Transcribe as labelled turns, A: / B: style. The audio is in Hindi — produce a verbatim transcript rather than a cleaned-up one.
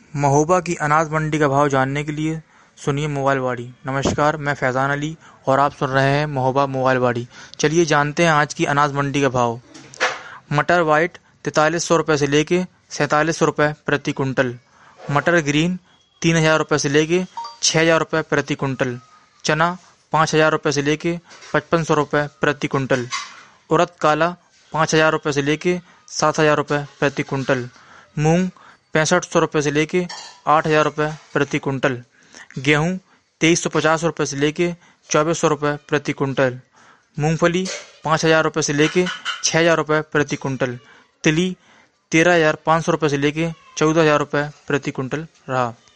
A: महोबा की अनाज मंडी का भाव जानने के लिए सुनिए मोबाइल वाड़ी। नमस्कार, मैं फैज़ान अली और आप सुन रहे हैं महोबा मोबाइल वाड़ी। चलिए जानते हैं आज की अनाज मंडी का भाव। मटर वाइट तैंतालीस सौ रुपये से लेके सैंतालीस सौ रुपये प्रति कुंटल। मटर ग्रीन तीन हज़ार रुपये से लेके छः हज़ार रुपये प्रति कुंटल। चना पाँच हज़ार रुपये से लेके पचपन सौ रुपये प्रति कुंटल। उड़द काला पाँच हज़ार रुपये से लेके सात हज़ार रुपये प्रति कुंटल। मूंग पैंसठ सौ रुपये से लेके आठ हज़ार रुपये प्रति कुंटल। गेहूँ तेईस सौ पचास रुपये से लेके चौबीस सौ रुपये प्रति कुंटल। मूंगफली पाँच हज़ार रुपये से लेके छः हज़ार रुपये प्रति कुंटल। तिली तेरह हज़ार पाँच सौ रुपये से लेके चौदह हज़ार रुपये प्रति कुंटल रहा।